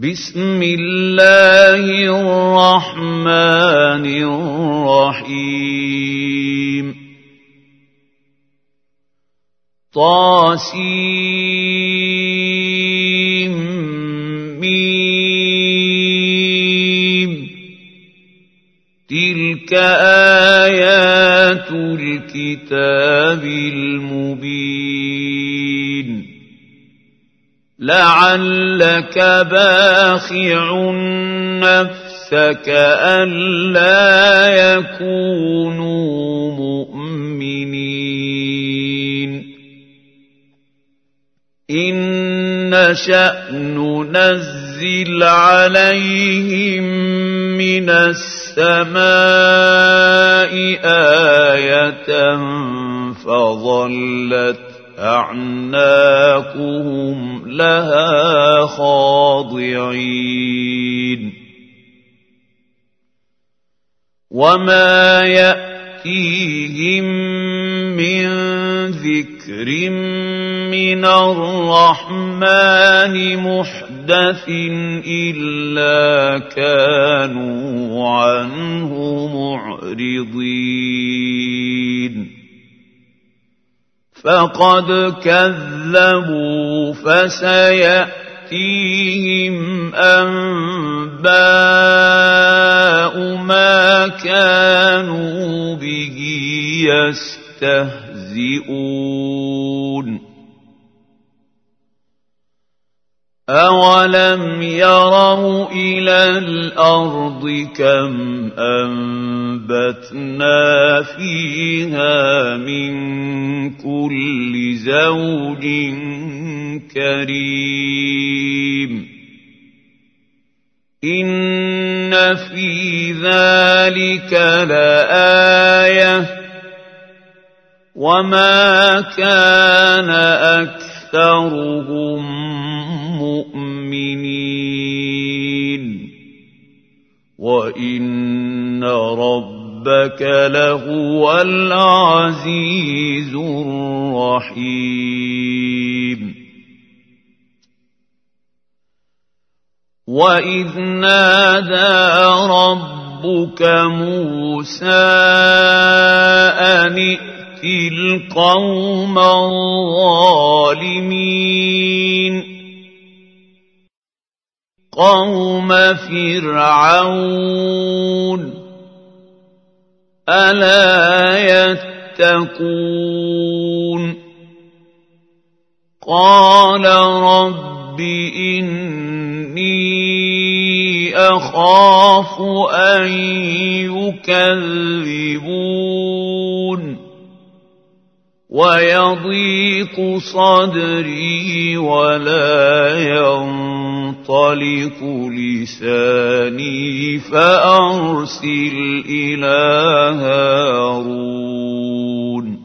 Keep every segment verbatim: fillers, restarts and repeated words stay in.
بسم الله الرحمن الرحيم طاسيم ميم تلك آيات الكتاب المبين لعلك باخع نفسك ألا يكونوا مؤمنين إن نشأ ننزل عليهم من السماء آية فظلت أعناقهم لها خاضعين وما يأتيهم من ذكر من الرحمن محدث إلا كانوا عنه معرضين فقد كذبوا فسيأتيهم أنباء ما كانوا به يستهزئون أولم يروا إلى الأرض كم أنبتنا فيها من كل زوج كريم إن في ذلك لآية وما كان أكثرهم مؤمنين وإن ربك لهو العزيز الرحيم وإذ نادى ربك موسى أن ائت القوم الظالمين قوم فرعون ألا يتقون قال رب إني أخاف أن يكذبون ويضيق صدري ولا ينطلق لساني فأرسل إلى هارون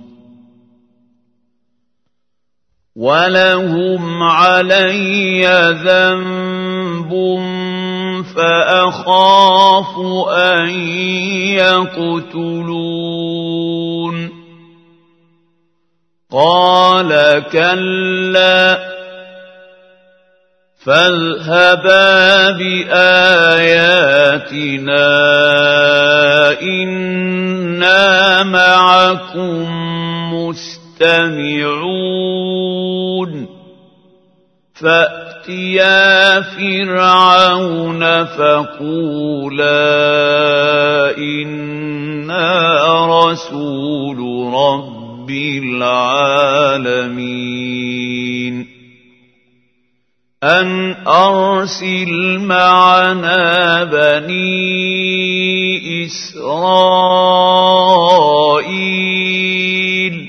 ولهم علي ذنب فأخاف أن يقتلون قال كلا فاذهبا بآياتنا إنا معكم مستمعون فأتيا فرعون فقولا إنا رسول رب بالعالمين أن أرسل معنا بني إسرائيل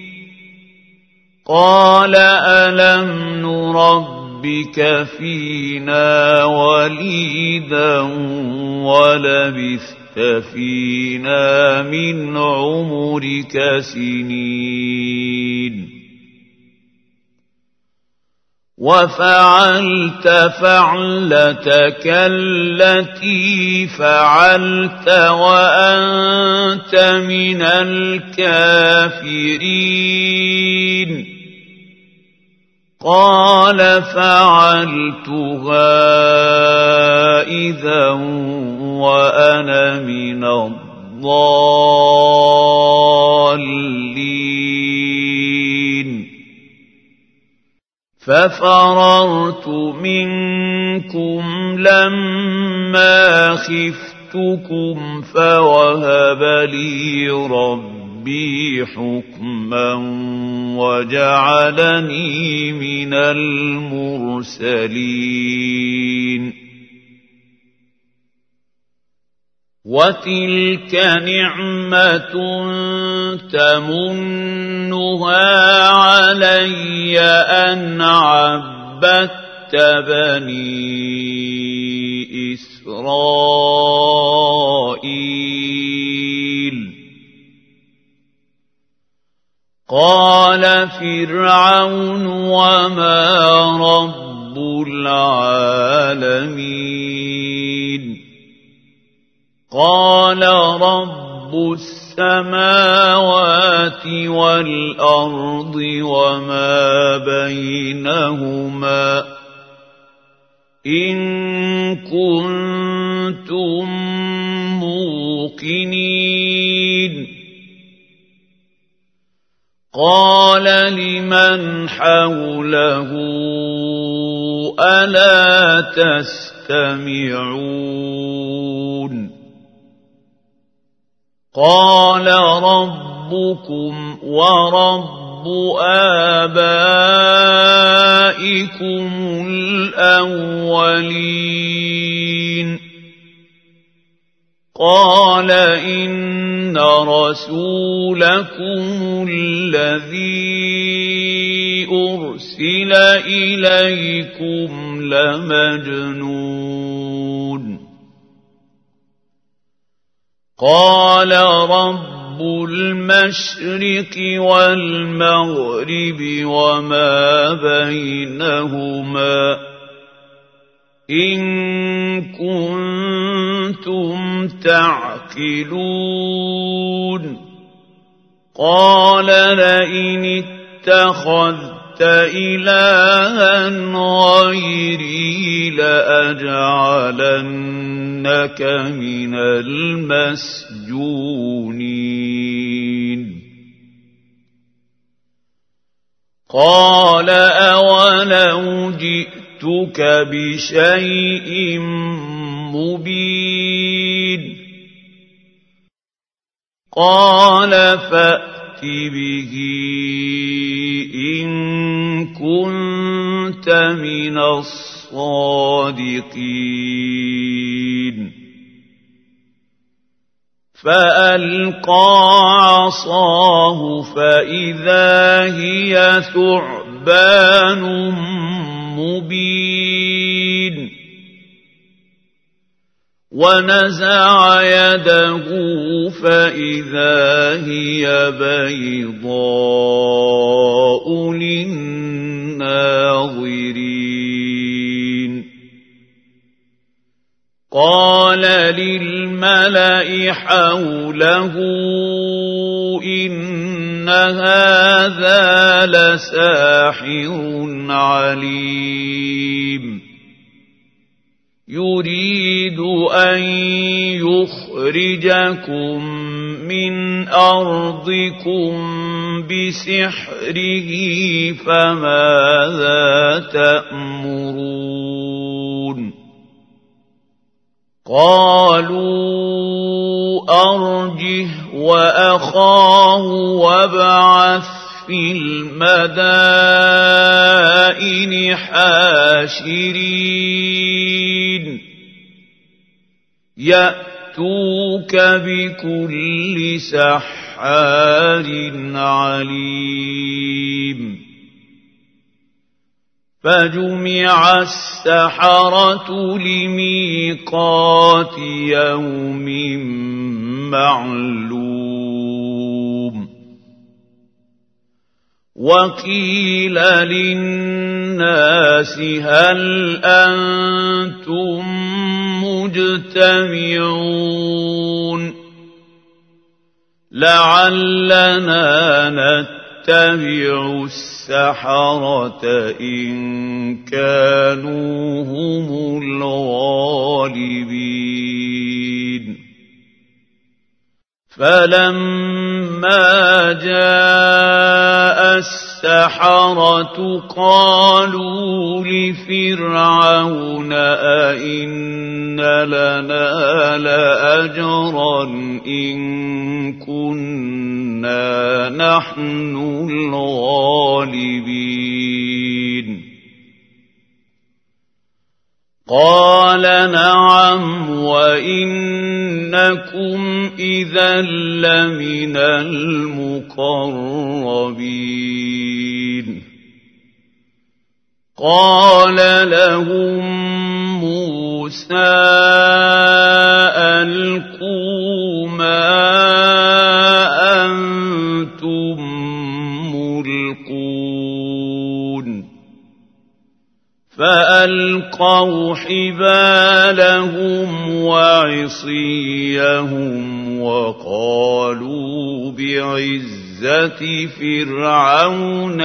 قال ألم نربك فينا وليدا ولبثت فينا من عمرك سنين وفعلت فعلتك التي فعلت وأنت من الكافرين قال فعلتها إذا وأنا من الضالين ففررت منكم لما خفتكم فوهب لي ربي حكما وجعلني من المرسلين وتلك نعمة تمنها علي أن عبدت بني إسرائيل قال فرعون وما رب العالمين قال رب السماوات والأرض وما بينهما إن كنتم موقنين قال لمن حوله ألا تستمعون قال ربكم ورب آبائكم الأولين قال إن رسولكم الذي أرسل إليكم لمجنون قال رب المشرق والمغرب وما بينهما إن كنتم تعقلون قال لئن اتخذت إلها غيري لأجعلنك من المسجونين قال أولو جئتك بشيء مبين قال فأت به إن كنت من الصادقين فألقى عصاه فإذا هي ثعبان مبين ونزع يده فإذا هي بيضاء للناظرين قال للملأ حوله إن هذا لساحر عليم يريد أن يخرجكم من أرضكم بسحره فماذا تأمرون قالوا أرجه وأخاه وابعث في المدائن حاشرين يأتوك بكل سحار عليم فجمع السحرة لميقات يوم معلوم وقيل للناس هل أنتم مجتمعون لعلنا نتبع السحرة إن كانوا هم الغالبين الغالبين فلما جاء السحرة قالوا لفرعون أئن لنا لأجرا إن كنا نحن الغالبين قال نعم وإنكم إذا لمن المقربين قال لهم موسى ألقوا ما أنتم ملقون فألقوا حبالهم وعصيهم وقالوا بعزة فرعون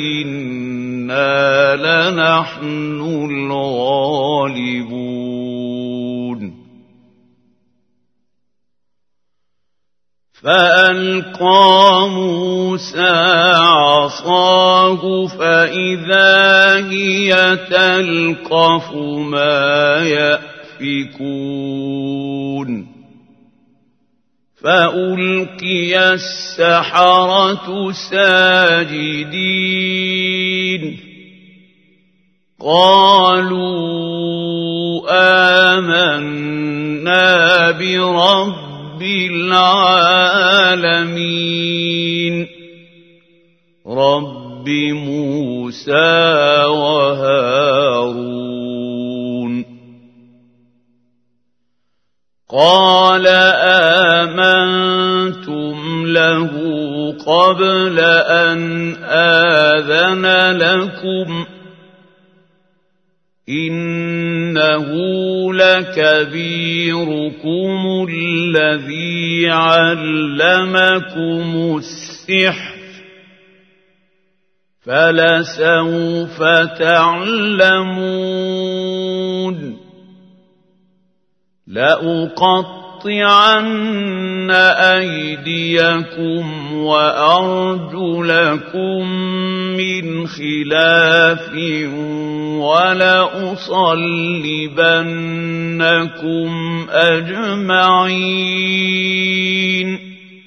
إنا لنحن الغالبون فألقى موسى عصاه فإذا هي تلقف ما يأفكون فألقي السحرة ساجدين قالوا آمنا برب رب العالمين رب موسى وهارون قال آمنتم له قبل أن آذن لكم إنه لكبيركم الذي علمكم السحر فلسوف تعلمون لأقطعن أيديكم وأرجلكم من خلاف ولأصلبنكم أجمعين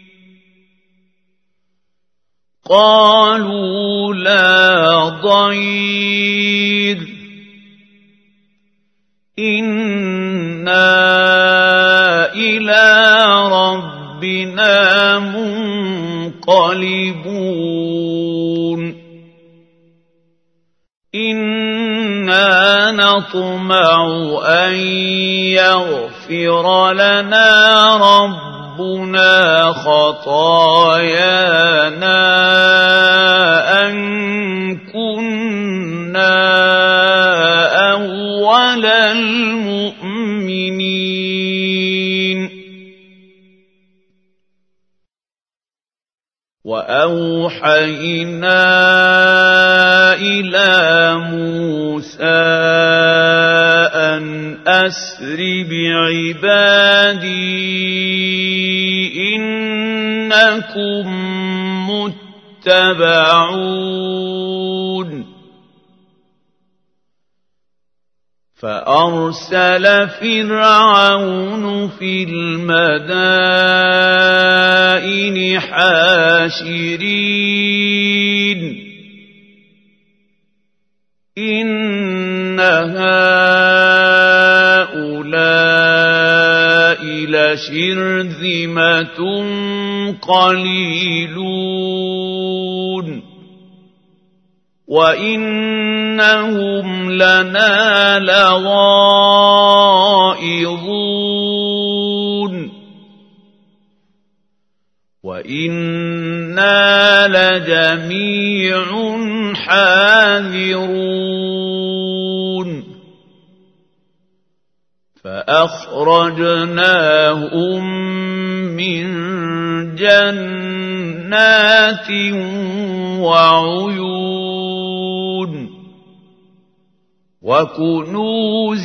قالوا لا ضير إنا إلى ربنا منقلبون إنا نطمع أن يغفر لنا ربنا خطايانا أن كنا أول المؤمنين وأوحينا إلى موسى أن أسر بعبادي إنكم متبعون فأرسل فرعون في المدائن حاشرين إن هؤلاء لشرذمة قليلون وإنهم لنا لغائظون وإنا لجميع حاذرون فأخرجناهم من جنات وعيون وكنوز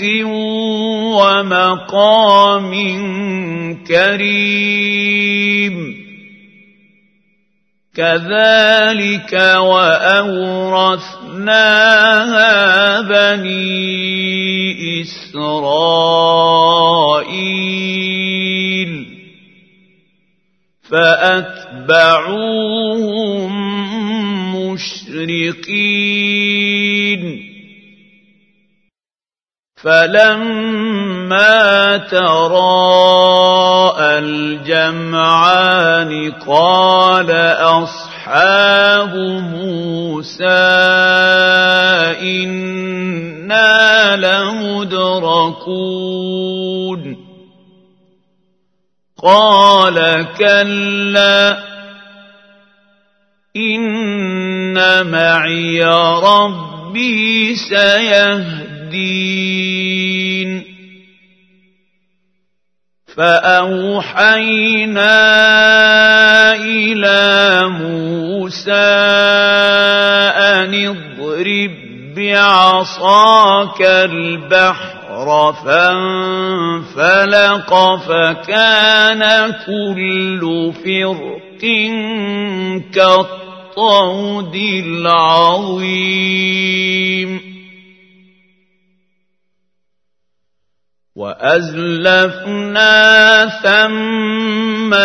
ومقام كريم كذلك وأورثناها بني إسرائيل فأتبعوهم مشرقين فلما تراءى الجمعان قال أصحاب موسى إنا لمدركون قال كلا إن معي ربي سيهدين فأوحينا إلى موسى أن اضرب بعصاك البحر فانفلق فكان كل فرق كالطود العظيم وأزلفنا ثم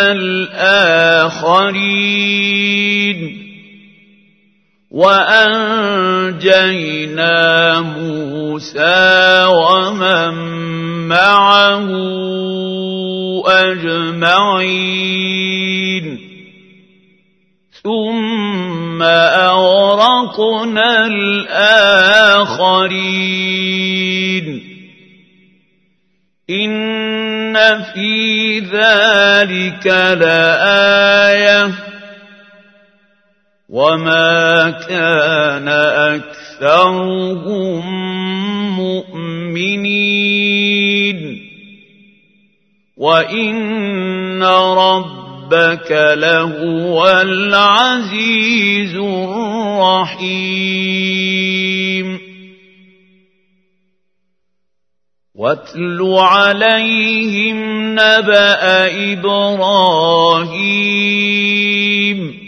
الآخرين وأنجينا موسى ومن معه أجمعين ثم أغرقنا الآخرين إن في ذلك لآية وما كان أكثرهم مؤمنين وإن ربك لهو العزيز الرحيم واتل عليهم نبأ إبراهيم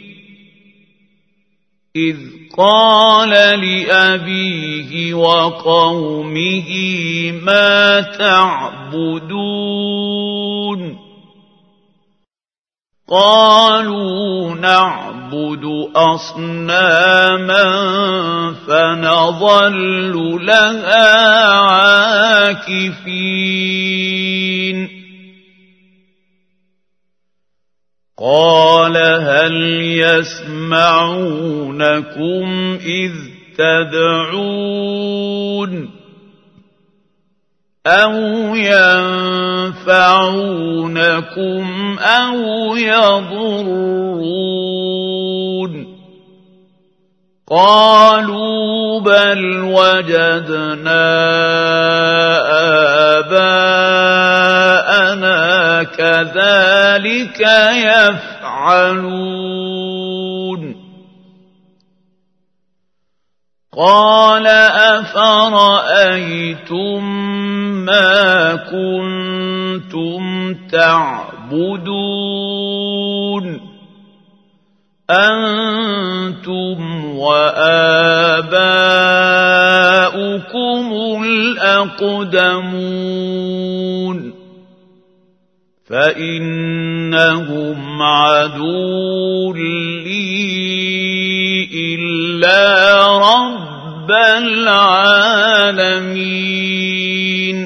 إذ قال لأبيه وقومه ما تعبدون قالوا نعبد أصناما فنظل لها عاكفين قال هل يسمعونكم إذ تدعون أو ينفعونكم أو يضرون قالوا بل وجدنا آباءنا كذلك يفعلون قال أفرأيتم ما كنتم تعبدون أنتم وآباؤكم الأقدمون فإنهم عدو لي إلا رب العالمين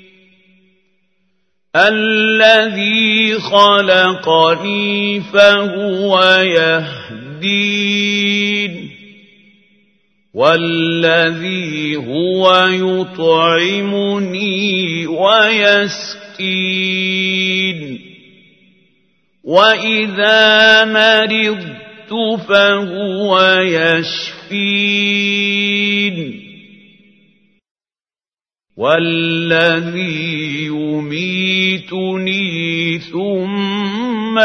الذي خلقني فهو يهدين والذي هو يطعمني ويسقين وإذا مرضت فهو يشفين والذي يميتني ثم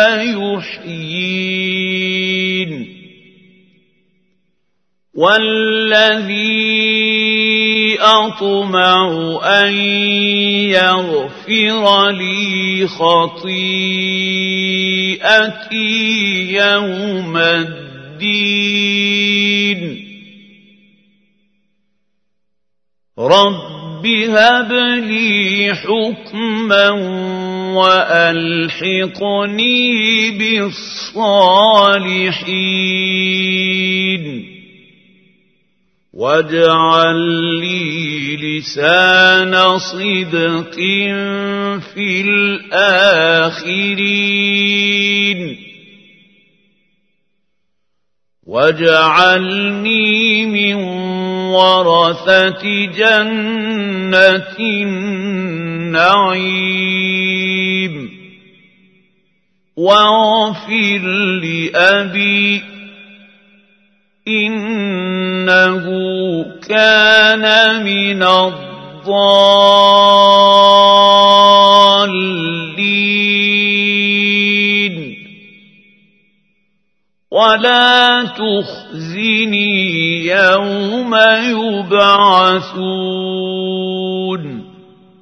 يحيين والذي أطمع أن يغفر لي خطيئتي يوم الدين رب هب لي حكما وألحقني بالصالحين واجعل لي لسان صدق في الآخرين واجعلني من ورثة جنة النعيم واغفر لأبي إنه كان من الضالين ولا تخزني يوم يبعثون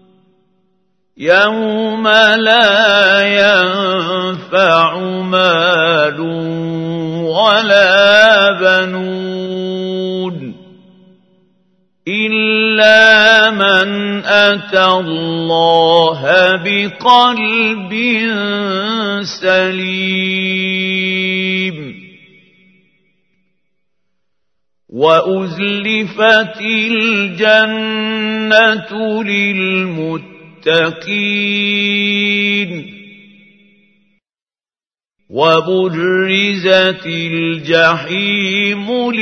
يوم لا ينفع مال ولا بنون إلا من أتى الله بقلب سليم وأزلفت الجنة للمتقين وبرزت الجحيم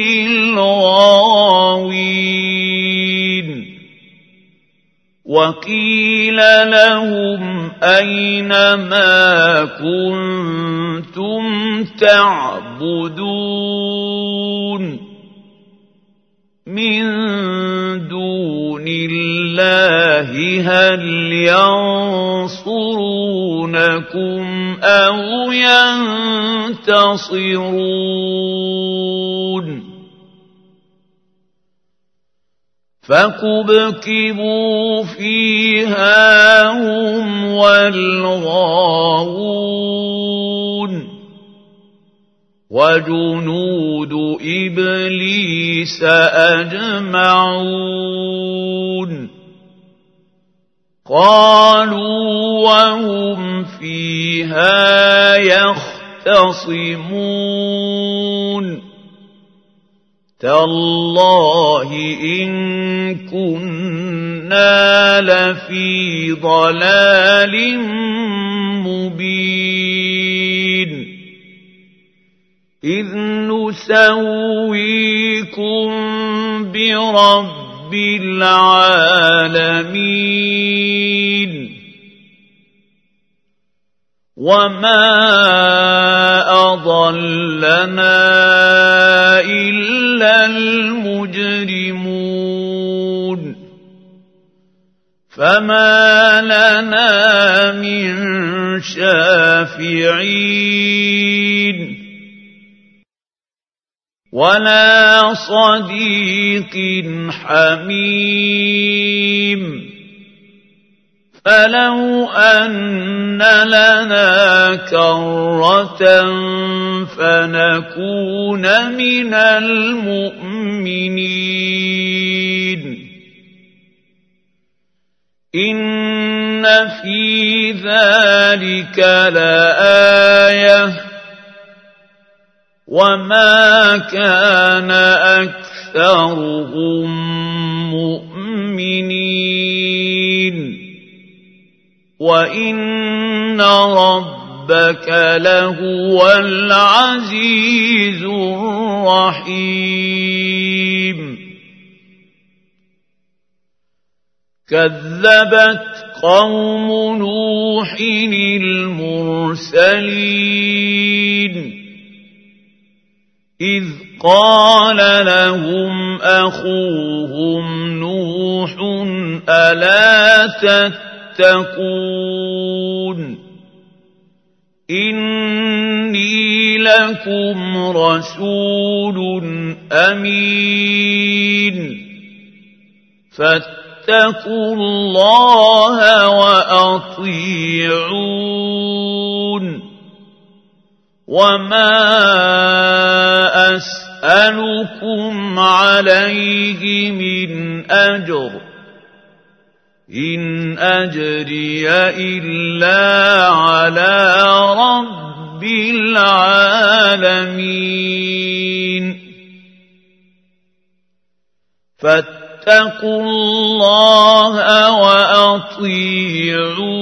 للغاوين وقيل لهم أين ما كنتم تعبدون من دون الله هل ينصرونكم أو ينتصرون فكبكبوا فيها هم والغاوون وجنود إبليس أجمعون قالوا وهم فيها يختصمون تالله إن كنا لفي ضلال مبين إذ نسويكم برب العالمين وما أضلنا إلا المجرمون فما لنا من شافعين ولا صديق حميم فلو أن لنا كرة فنكون من المؤمنين إن في ذلك لآية وما كان أكثرهم مؤمنين وإن ربك لهو العزيز الرحيم كذبت قوم نوح المرسلين إذ قال لهم أخوهم نوح ألا تتقون إني لكم رسول أمين فاتقوا الله وأطيعون وما أسألكم عليه من أجر إن أجري إلا على رب العالمين فاتقوا الله وأطيعون